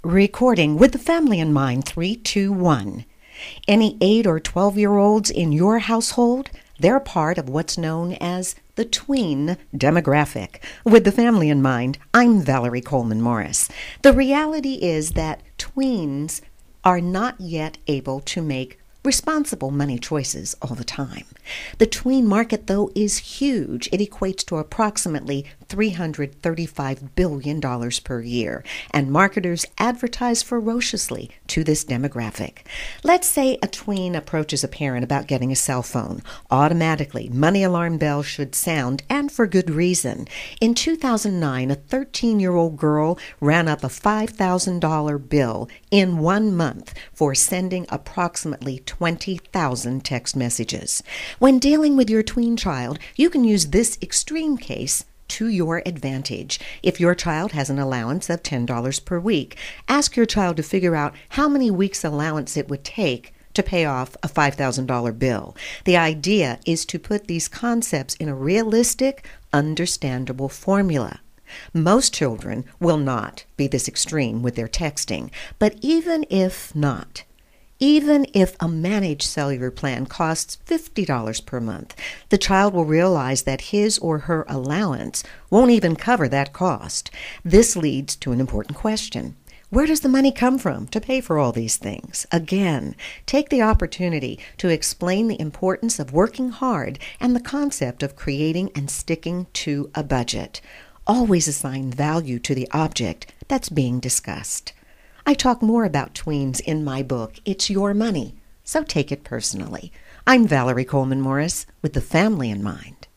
Recording with the family in mind, 3, 2, 1. Any 8 or 12-year-olds in your household? They're part of what's known as the tween demographic. With the family in mind, I'm Valerie Coleman Morris. The reality is that tweens are not yet able to make responsible money choices all the time. The tween market, though, is huge. It equates to approximately $335 billion per year, and marketers advertise ferociously to this demographic. Let's say a tween approaches a parent about getting a cell phone. Automatically, money alarm bells should sound, and for good reason. In 2009, a 13-year-old girl ran up a $5,000 bill in 1 month for sending approximately 20,000 text messages. When dealing with your tween child, you can use this extreme case to your advantage. If your child has an allowance of $10 per week, ask your child to figure out how many weeks' allowance it would take to pay off a $5,000 bill. The idea is to put these concepts in a realistic, understandable formula. Most children will not be this extreme with their texting, but even if a managed cellular plan costs $50 per month, the child will realize that his or her allowance won't even cover that cost. This leads to an important question. Where does the money come from to pay for all these things? Again, take the opportunity to explain the importance of working hard and the concept of creating and sticking to a budget. Always assign value to the object that's being discussed. I talk more about tweens in my book, It's Your Money, so take it personally. I'm Valerie Coleman Morris with the family in mind.